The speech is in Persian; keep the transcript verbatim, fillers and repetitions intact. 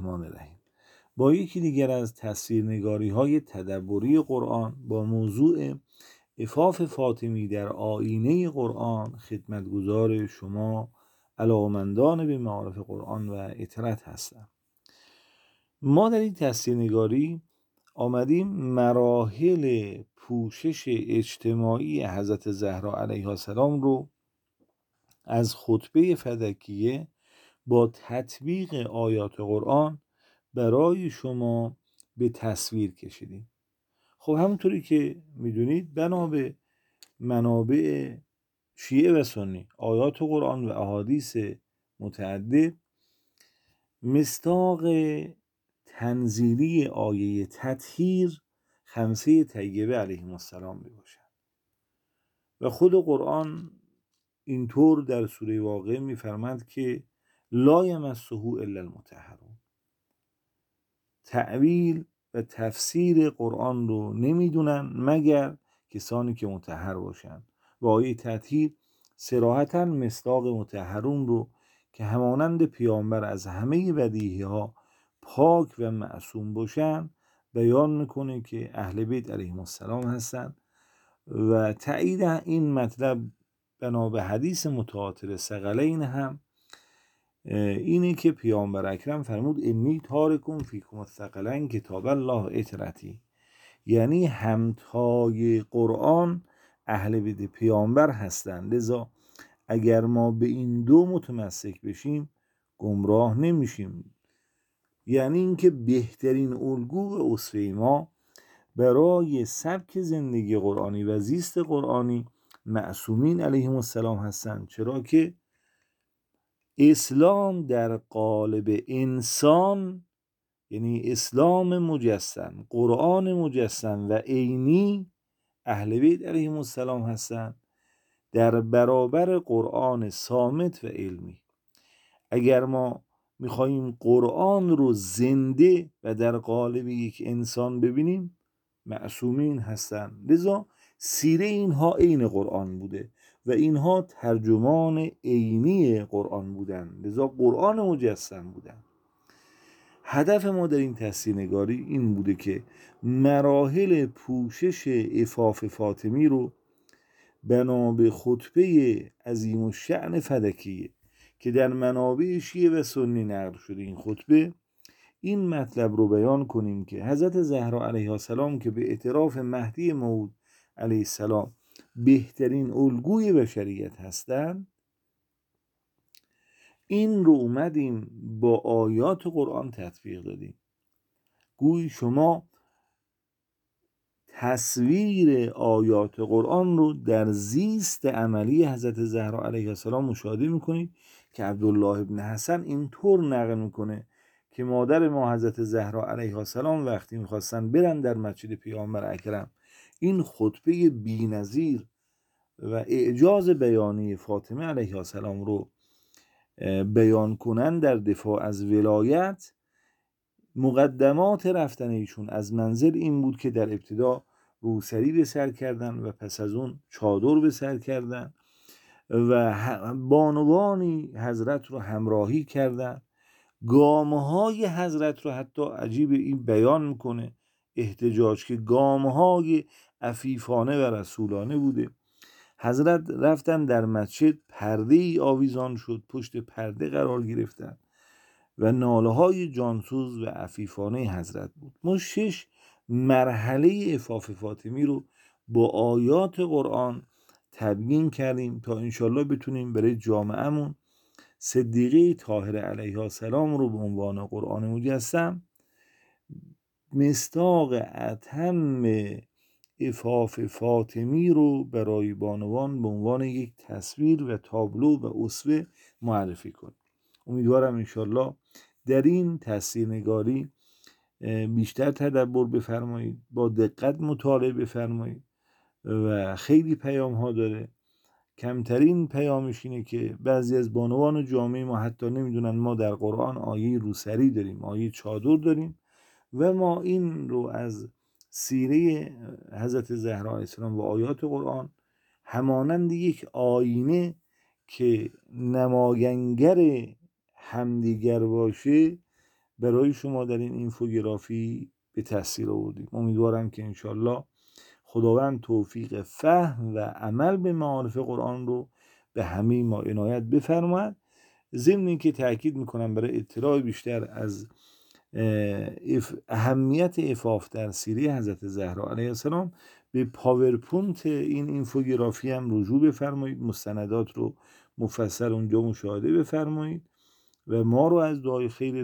الرحمن الرحیم. با یکی دیگر از تصویرنگاری های تدبری قرآن با موضوع عفاف فاطمی در آیینه قرآن خدمتگزار شما علاقه‌مندان به معارف قرآن و اطرت هستم. ما در این تصویرنگاری آمدیم مراحل پوشش اجتماعی حضرت زهرا علیها السلام رو از خطبه فدکیه با تطبیق آیات قرآن برای شما به تصویر کشیدیم. خب همونطوری که میدونید بنا به منابع شیعه و سنی، آیات قرآن و احادیث متعدد، مصداق تنزیلی آیه تطهیر خمسه طیبه علیهم السلام می باشد و خود قرآن اینطور در سوره واقعه میفرماد که لا یمسه الا المطهرون. تعویل و تفسیر قرآن رو نمیدونن مگر کسانی که مطهر باشن و آیه تطهیر صراحتاً مصداق مطهرون رو که همانند پیامبر از همه بدیهی ها پاک و معصوم باشن بیان میکنه که اهل بیت علیهم السلام هستن و تایید این مطلب بنا به حدیث متواتر ثقلین هم اینه که پیامبر اکرم فرمود انی تارکم فیکم الثقلین کتاب الله اطرتی، یعنی همتای قرآن اهل بیت پیامبر هستند، لذا اگر ما به این دو متمسک بشیم گمراه نمیشیم. یعنی اینکه بهترین الگو و اسوه ما برای سبک زندگی قرآنی و زیست قرآنی معصومین علیهم السلام هستند، چرا که اسلام در قالب انسان، یعنی اسلام مجسم، قرآن مجسم و عینی اهل بیت علیهم السلام هستند در برابر قرآن صامت و علمی. اگر ما میخواییم قرآن رو زنده و در قالب یک انسان ببینیم معصومین هستند، لذا سیره اینها عین قرآن بوده و اینها ترجمان عینی قرآن بودن، لذا قرآن مجسم بودن. هدف ما در این تصویرنگاری این بوده که مراحل پوشش عفاف فاطمی رو بنا به خطبه عظیم الشأن فدکیه که در منابع شیعه و سنی نقل شده، این خطبه این مطلب رو بیان کنیم که حضرت زهرا علیها السلام که به اعتراف مهدی موعود علیه السلام بهترین الگوی بشریت هستند، این رو اومدیم با آیات قرآن تطبیق دادیم. گوی شما تصویر آیات قرآن رو در زیست عملی حضرت زهرا علیها السلام مشاهده میکنید که عبدالله ابن حسن اینطور نقل میکنه که مادر ما حضرت زهرا علیها السلام وقتی میخواستن برن در مسجد پیامبر اکرم این خطبه بی‌نظیر و اعجاز بیانی فاطمه علیها السلام رو بیان کنن در دفاع از ولایت، مقدمات رفتن ایشون از منزل این بود که در ابتدا روسری به سر کردن و پس از اون چادر به سر کردن و بانوانی حضرت رو همراهی کردن. گامهای حضرت رو حتی عجیب این بیان میکنه احتجاج که گامهای عفیفانه و رسولانه بوده. حضرت رفتن در مسجد، پرده ای آویزان شد، پشت پرده قرار گرفتن و ناله های جانسوز و عفیفانه حضرت بود. ما شش مرحله عفاف فاطمی رو با آیات قرآن تبیین کردیم تا انشالله بتونیم برای جامعهمون صدیقه طاهره علیها السلام رو به عنوان قرآن مجسم مصداق اتم عفاف فاطمی رو برای بانوان به عنوان یک تصویر و تابلو و اسوه معرفی کنیم. امیدوارم انشالله در این تصویرنگاری بیشتر تدبر بفرمایید، با دقت مطالعه بفرمایید و خیلی پیام ها داره. کمترین پیامش اینه که بعضی از بانوان جامعه ما حتی نمیدونن ما در قرآن آیه روسری داریم، آیه چادر داریم و ما این رو از سیره حضرت زهرا علیه السلام و آیات قرآن همانند یک آینه که نماینگر همدیگر باشه برای شما در این اینفوگرافی به تصویر آوردیم. امیدوارم که انشالله خداوند توفیق فهم و عمل به معارف قرآن رو به همه ما عنایت بفرماید. ضمن اینکه تأکید میکنم برای اطلاع بیشتر از اهمیت عفاف در سیره حضرت زهرا علیه السلام به پاورپوینت این اینفوگرافی هم رجوع بفرمایید، مستندات رو مفصل اونجا مشاهده بفرمایید و ما رو از دعای خیر